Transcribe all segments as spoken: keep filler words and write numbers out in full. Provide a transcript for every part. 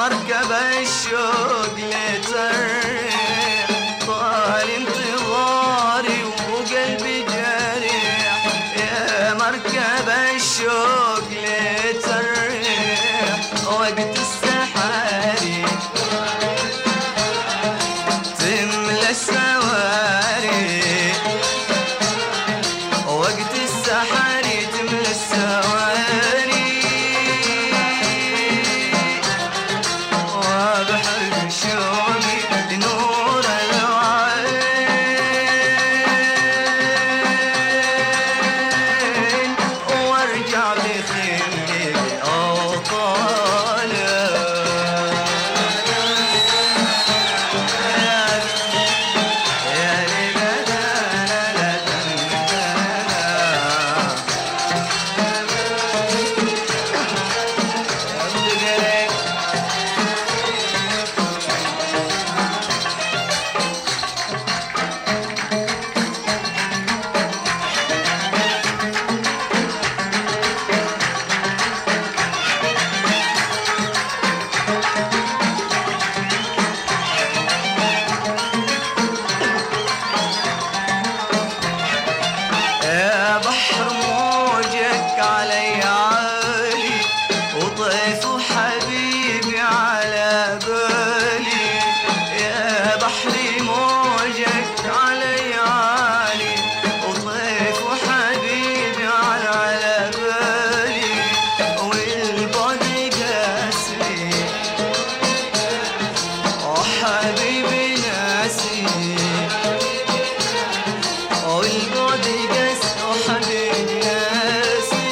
مركب الشوق لتريح، طال انتظاري وقلبي جريح. يا مركب الشوق لتريح، وقت السحاري تملى السواري، وقت السحاري تملى السواري، وبحر شوقي لنور العين، وارجع بخيلي أوطاله. يا بحر موجك علي عالي، وطيف حبيبي على بالي. يا بحري موجك علي عالي، وطيف حبيبي على على بالي، والبعد قاسي وحبيبي ناسي، والبعد قاسي وحبيبي ناسي.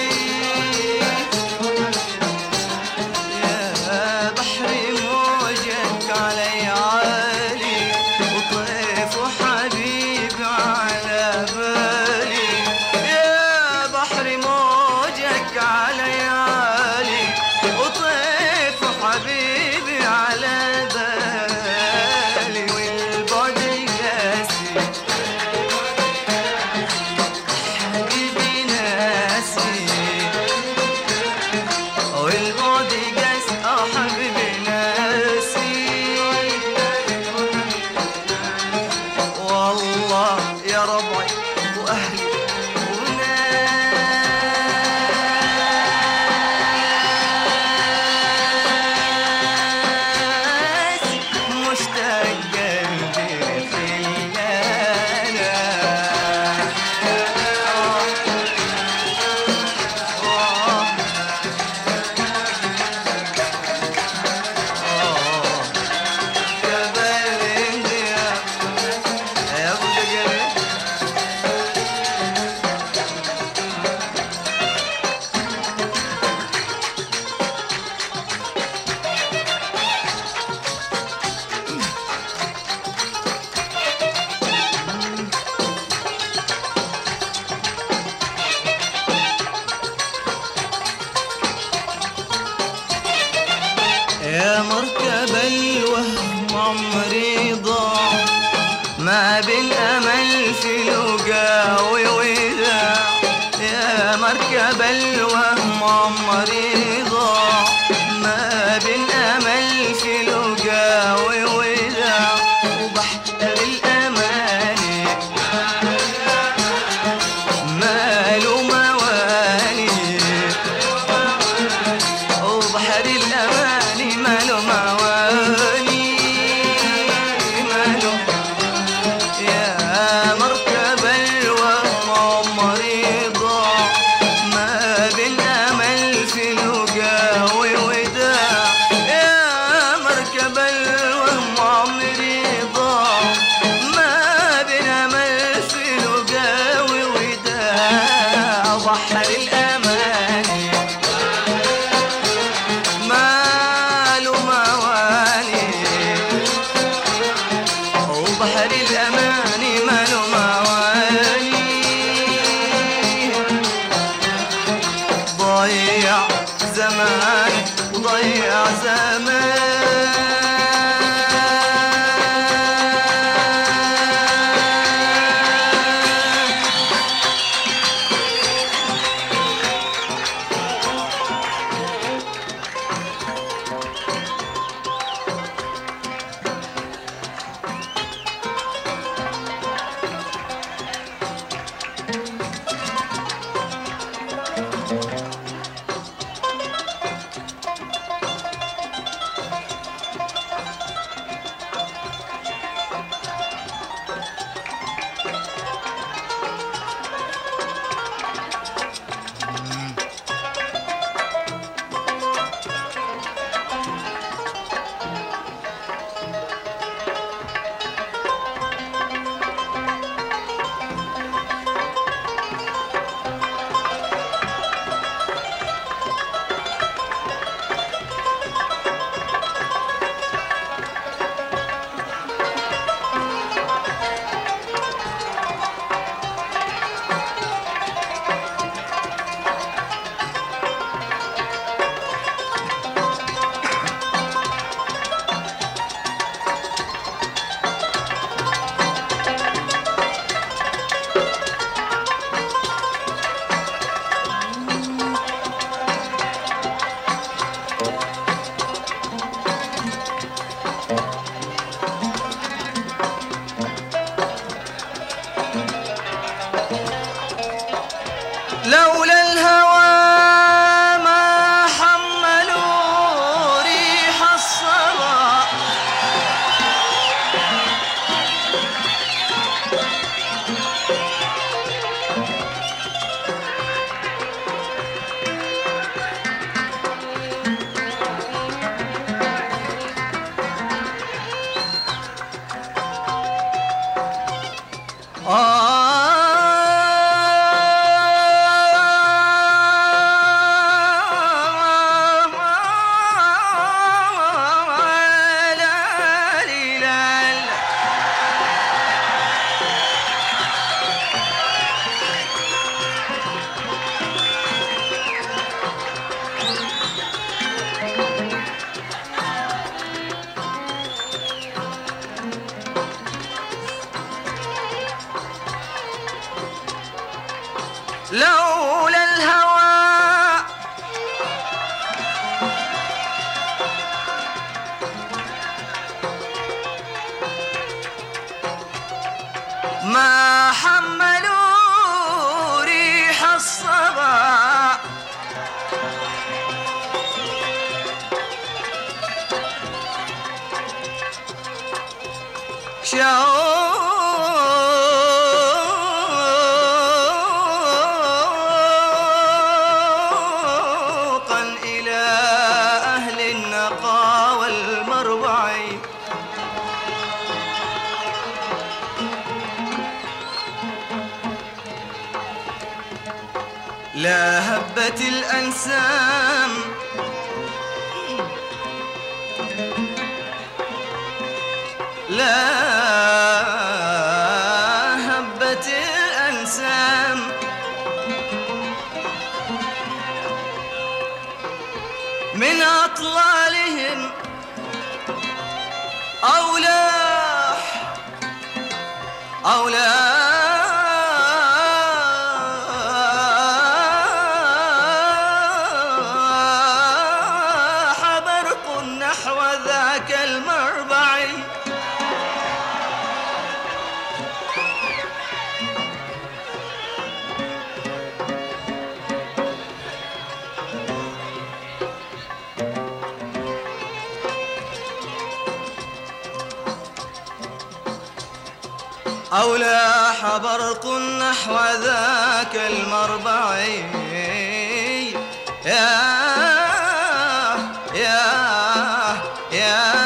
يا بحري موجك علي عالي، وطيف وحبيبي على بالي. يا بحري موجك علي عالي، وطيف وحبيبي على بالي، والبعد قاسي حبيبي ناسي، والبعد قاسي اه حبيبي ناسي. والله يا ربعي واهلي وناسي، مشتاق قلبي خلانا. يا بلدي يا ابو دقري، يا مركب الوهم عمري ضاع، ما بين امل في لقا ووداع. يا مركب الوهم عمري ضاع، ما بين امل في لقا ووداع، وبحر الاماني ماله مواني، وبحر الاماني ماله مواني ماله. يا مركب الوهم عمري ضاع، ما بين امل في لقا ووداع. يا مركب الوهم عمري ضاع، ما بين امل في لقا ووداع، بحر الاماني ماله مواني، وبحر الاماني ماله مواني. ضيع زمان وضيع زمان، ما حملوا ريح الصبا شوقا إلى أهل النقا والمربع. لا هبت الأنسام لا هبت الأنسام من أطلالهم أو لاح أو لاح برق نحو ذاك المربع. أو لاح برق نحو ذاك المربع. يا يا يا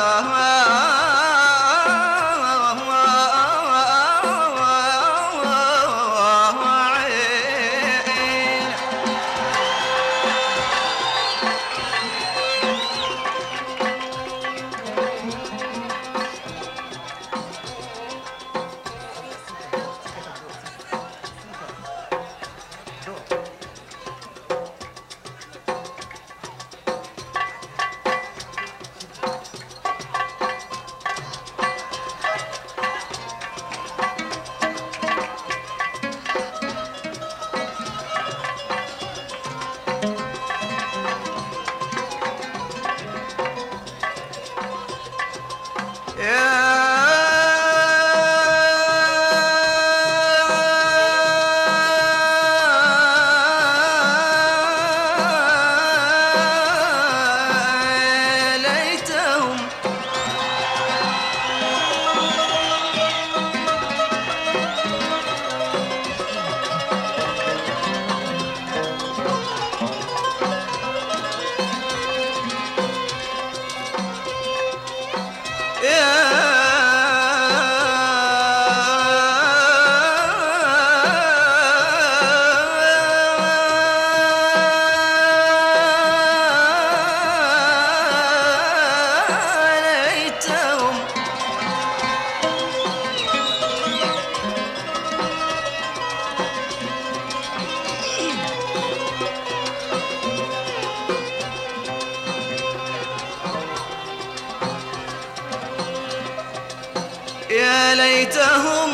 يا ليتهم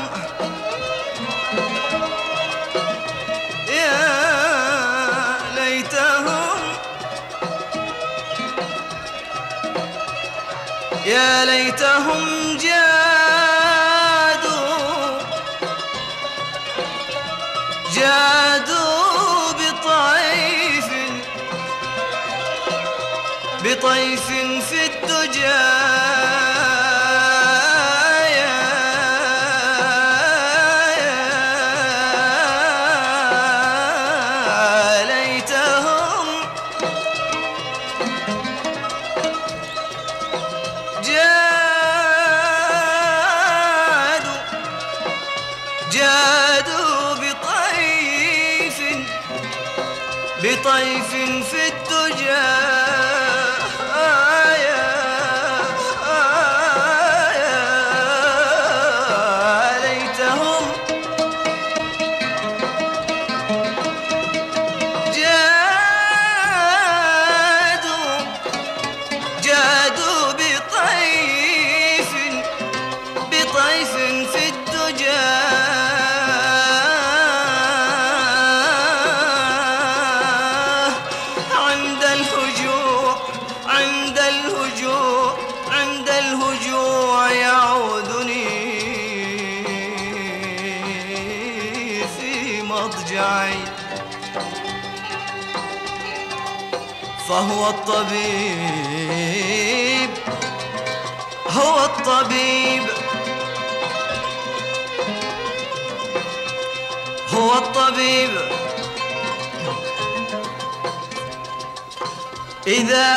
يا ليتهم يا ليتهم جادوا جادوا بطيف بطيف في الدجى. جادوا بطيف بطيف في الدجى. آيا آيا ليتهم جادوا جادوا بطيف بطيف في الدجى. الله هو الطبيب، هو الطبيب، هو الطبيب. إذا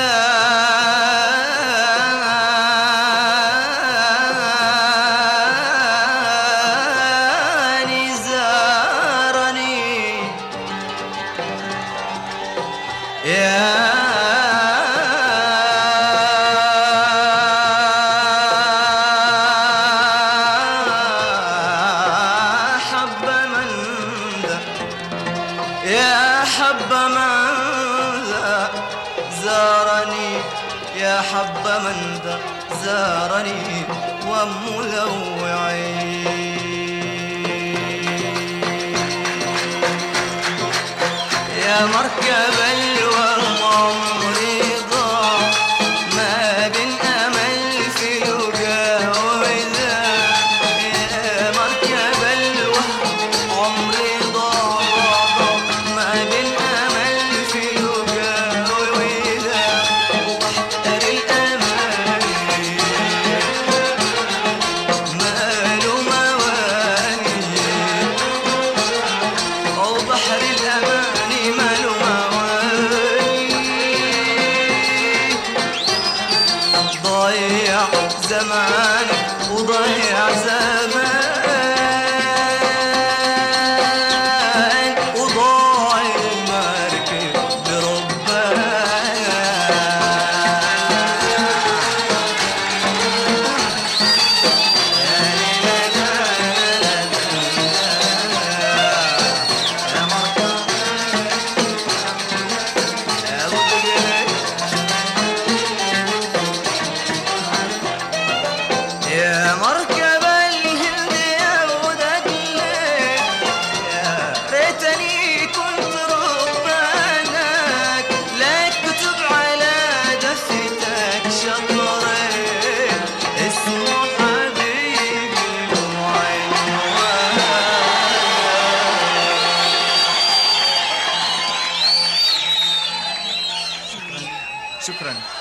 أتاني زارني يا حب من ذا، يا حب من ذا زارني، يا حب من ذا زارني وملوعي. يا مركب الورم عمري ضاع ما بين أمل في لقا وذا. يا مركب الورم عمري ضاع ما بين أمل في لقا وذا. وبحر الأماني ماله مواني، أو بحر الأماني ماله مواني. ضيع زمان وضيع زمان وضاع المركب بربها. يا مركب الهند يا ودك ليل، يا ريتني كنت ربانك، لا كتب على دفتك شطرين اسمه حبيبي وعنوان. شكرا.